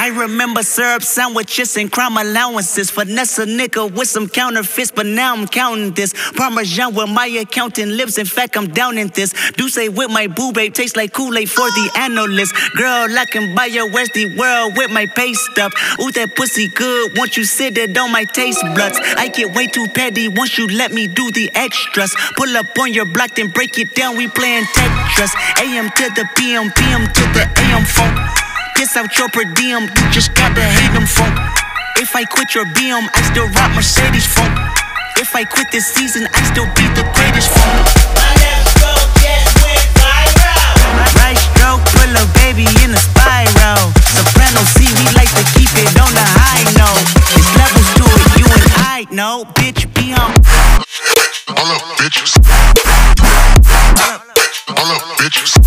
I remember syrup sandwiches and crime allowances. Finesse a nigga with some counterfeits, but now I'm counting this. Parmesan where my accountant lives, in fact I'm down in this. Do say with my boo babe, tastes like Kool-Aid for the analyst. Girl, I can buy your Westie world with my pay stub. Ooh, that pussy good, won't you sit it on my taste buds? I get way too petty once you let me do the extras. Pull up on your block, then break it down, we playing Tetris. AM to the PM, PM to the AM phone. Piss out your per diem, you just gotta hate them funk. If I quit your BM, I still rock Mercedes funk. If I quit this season, I still be the greatest funk. My left stroke just went viral. Right stroke, put a baby in a spiral. Soprano C, we like to keep it on the high note. There's levels to it, you and I know. Bitch, be on. All up, bitches. All up, bitches.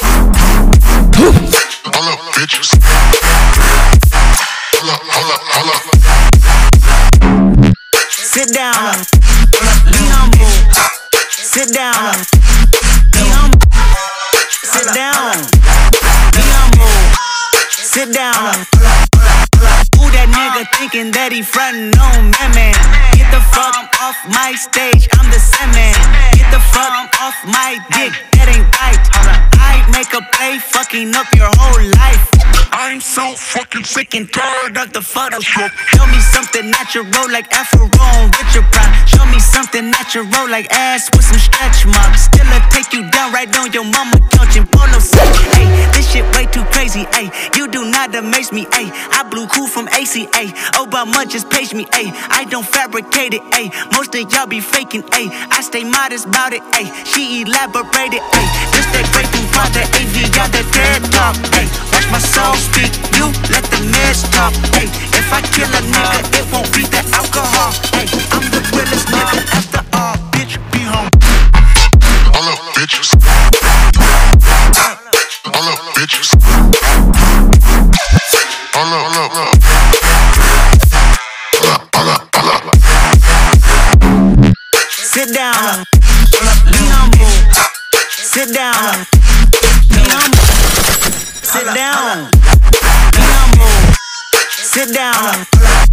All up, bitches. Hold up. Sit down. Be humble. Sit down. Be humble. Sit down. Be humble. Sit down. Who that nigga thinking that he frontin' on man? Get the fuck off my stage, I'm the Sandman. Get the fuck off my dick, that ain't right. I make a play, fucking up your whole life. I'm so fucking sick and tired of the Photoshop. Show me something natural like Afro on Richard Prime. Show me something natural like ass with some stretch marks. Still'll take you down right on your mama couch in polo set. Ay, this shit way too crazy. Ay, you do not amaze me. Ay, I blew cool from ACA. Obama just page me. Ay, I don't fabricate it. Ay, most of y'all be faking. Ay, I stay modest about it. Ay, she elaborated. Ay, this that great thing called the AV got the TED talk. Ay, watch my soul speak, you let the meds talk. Ay, if I kill a nigga, it won't be the alcohol. Ay, I'm the realest nigga after all. Bitch, be home. All up, bitches. All up, bitches. All up. Sit down. Be humble. Sit down. Be humble. Sit down. Be humble. Sit down.